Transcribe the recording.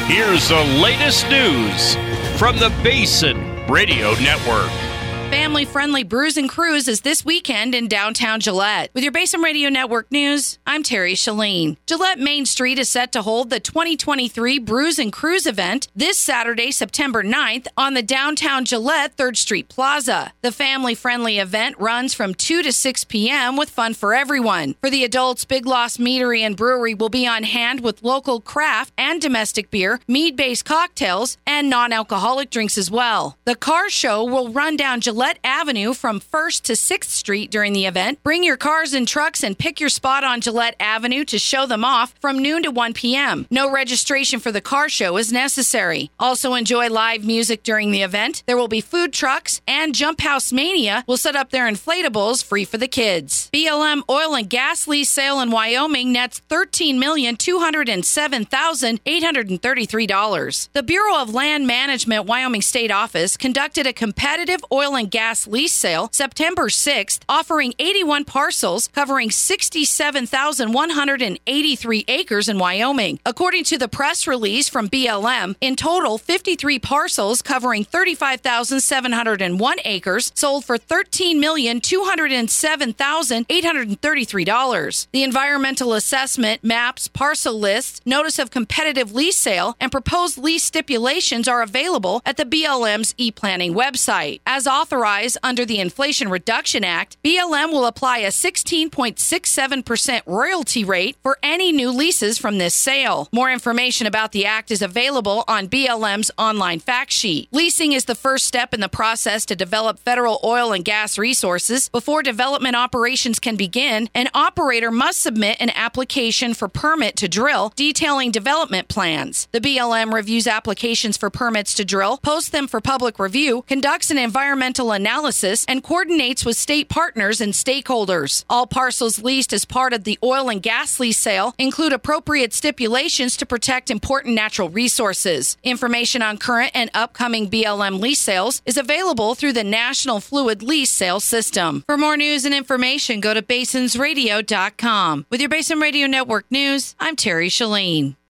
Here's the latest news from the Basin Radio Network. Family-friendly Brews and Cruise is this weekend in downtown Gillette. With your Basin Radio Network news, I'm Terry Shalene. Gillette Main Street is set to hold the 2023 Brews and Cruise event this Saturday, September 9th on the downtown Gillette 3rd Street Plaza. The family-friendly event runs from 2 to 6 p.m. with fun for everyone. For the adults, Big Lost Meadery and Brewery will be on hand with local craft and domestic beer, mead-based cocktails, and non-alcoholic drinks as well. The car show will run down Gillette Avenue from 1st to 6th Street during the event. Bring your cars and trucks and pick your spot on Gillette Avenue to show them off from noon to 1 p.m. No registration for the car show is necessary. Also enjoy live music during the event. There will be food trucks, and Jump House Mania will set up their inflatables free for the kids. BLM oil and gas lease sale in Wyoming nets $13,207,833. The Bureau of Land Management Wyoming State Office conducted a competitive oil and gas lease sale September 6th, offering 81 parcels covering 67,183 acres in Wyoming. According to the press release from BLM, in total, 53 parcels covering 35,701 acres sold for $13,207,833. The environmental assessment, maps, parcel lists, notice of competitive lease sale, and proposed lease stipulations are available at the BLM's e-planning website. As authorized under the Inflation Reduction Act, BLM will apply a 16.67% royalty rate for any new leases from this sale. More information about the act is available on BLM's online fact sheet. Leasing is the first step in the process to develop federal oil and gas resources. Before development operations can begin, an operator must submit an application for permit to drill, detailing development plans. The BLM reviews applications for permits to drill, posts them for public review, conducts an environmental analysis, and coordinates with state partners and stakeholders. All parcels leased as part of the oil and gas lease sale include appropriate stipulations to protect important natural resources. Information on current and upcoming BLM lease sales is available through the National Fluid Lease Sales System. For more news and information, go to basinsradio.com. With your Basin Radio Network news, I'm Terry Shalene.